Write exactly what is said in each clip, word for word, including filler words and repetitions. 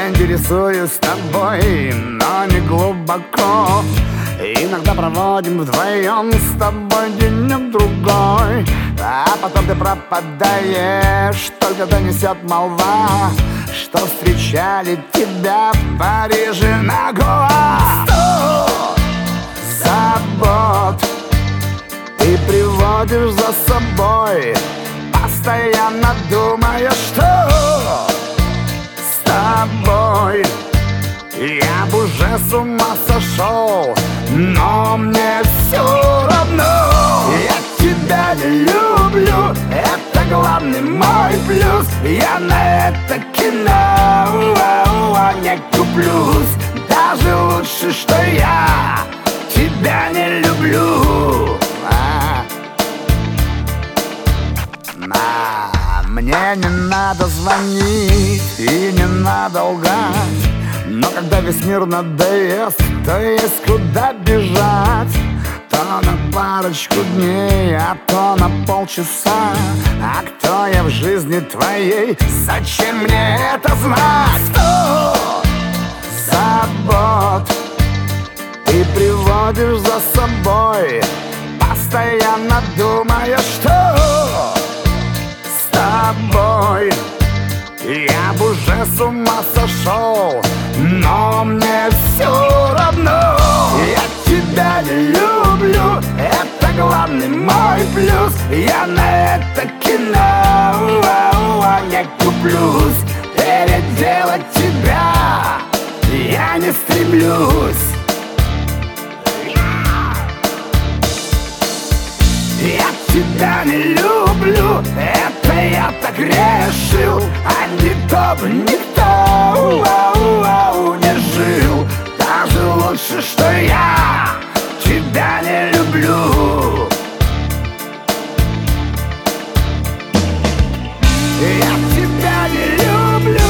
Я интересуюсь тобой, но не глубоко. Иногда проводим вдвоем с тобой денек-другой, а потом ты пропадаешь, только донесет молва, что встречали тебя в Париже на Гоа. Сто забот ты приводишь за собой, постоянно думая, что с тобой я б уже с ума сошел, но мне все равно. Я тебя не люблю, это главный мой плюс. Я на это кино не куплюсь. Даже лучше, что я тебя не люблю. а, а, Мне не надо звонить и не надо лгать, но когда весь мир надоест, то есть куда бежать. То на парочку дней, а то на полчаса. А кто я в жизни твоей? Зачем мне это знать? Сто забот ты приводишь за собой, постоянно думая, что с тобой я б уже с ума сошел, но мне все равно. Я тебя не люблю, это главный мой плюс. Я на это кино не куплюсь. Переделать тебя я не стремлюсь. Я тебя не люблю, это я так решил, а никто бы никто не жил. Даже лучше, что я тебя не люблю. Я тебя не люблю.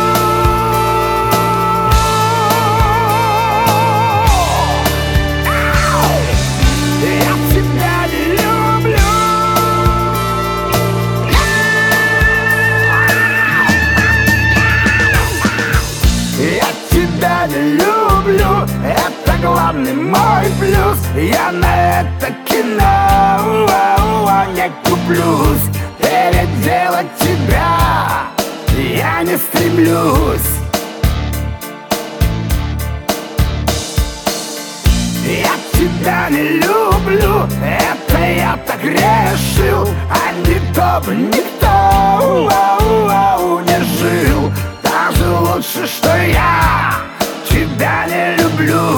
Я не люблю, это главный мой плюс. Я на это кино не куплюсь. Переделать тебя я не стремлюсь. Я тебя не люблю, это я так решил, а никто бы никто не жил. Даже лучше, что я тебя не люблю.